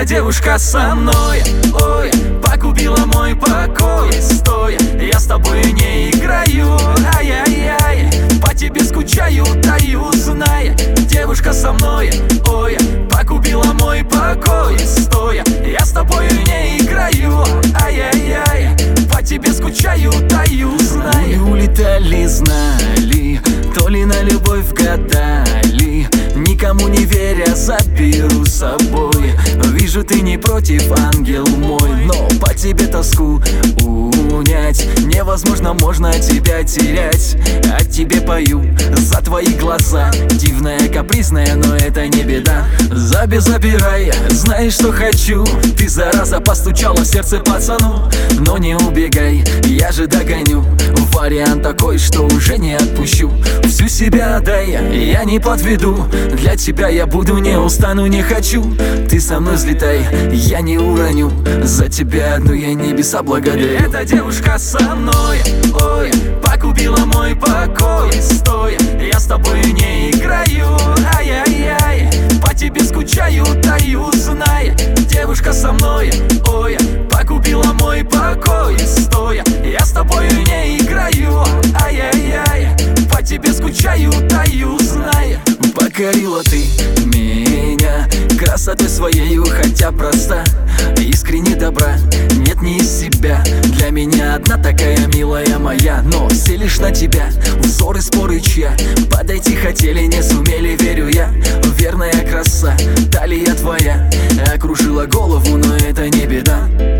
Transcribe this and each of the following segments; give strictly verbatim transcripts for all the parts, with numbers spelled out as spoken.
Эта девушка со мной, ой, погубила мой покой. Стой, я с тобой не играю, ай-яй-яй, по тебе скучаю, таю, знай. Девушка со мной, ой, погубила мой покой. Стой, я с тобой не играю, ай-яй-яй, по тебе скучаю, таю, знай. Мы улетали, знали, то ли на любовь гадали, никому не веря заберу с собой. Вижу, ты не против, ангел мой, но по тебе тоску унять невозможно, можно тебя терять. О тебе пою за твои глаза, дивная, капризная, но это не беда. Заби, забирай, знаешь, что хочу. Ты, зараза, постучала в сердце пацану. Но не убегай, я же догоню. Вариант такой, что уже не отпущу. Всю себя отдай, я не подведу. Для тебя я буду, не устану, не хочу. Ты со мной взлетай, я не уроню. За тебя одну я небеса благодарю. Эта девушка со мной, ой, погубила мой покой. Стой, я с тобой не играю, ай-яй-яй, по тебе скучаю, таю, знай. Девушка со мной, ой, погубила мой покой. Стой, я с тобой не играю, ай-яй-яй, по тебе скучаю, таю, знай. Покорила ты меня красотой своею, хотя проста, искренне добра, нет не из себя. Для меня одна такая милая моя, но все лишь на тебя, взоры, споры чья. Подойти хотели, не сумели, верю я. Верная краса, талия твоя окружила голову, но это не беда.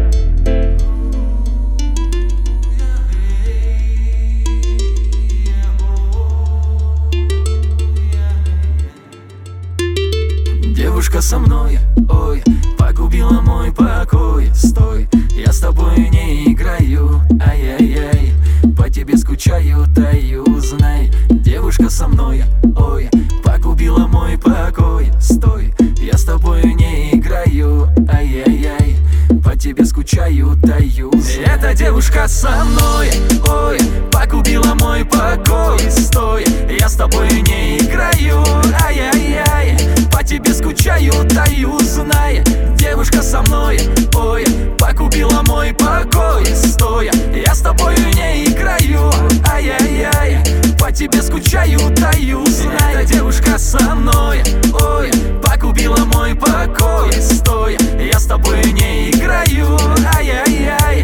Девушка со мной, ой, погубила мой покой. Стой, я с тобой не играю, ай-яй-яй, по тебе скучаю, таю, знай. Девушка со мной, ой, погубила мой покой. Стой, я с тобой не играю, ай-яй-яй, по тебе скучаю, таю, знай. Эта девушка со мной, ой, погубила мой покой. Стой, я с тобой не играю, ай-яй-яй, по тебе скучаю, таю, знай. Девушка со мной, ой, погубила мой покой. Стой, я с тобой не играю, ай-яй-яй, по тебе скучаю, таю, знай. Эта девушка со мной, ой, погубила мой покой. Стой, я с тобой не играю, ай-яй-яй,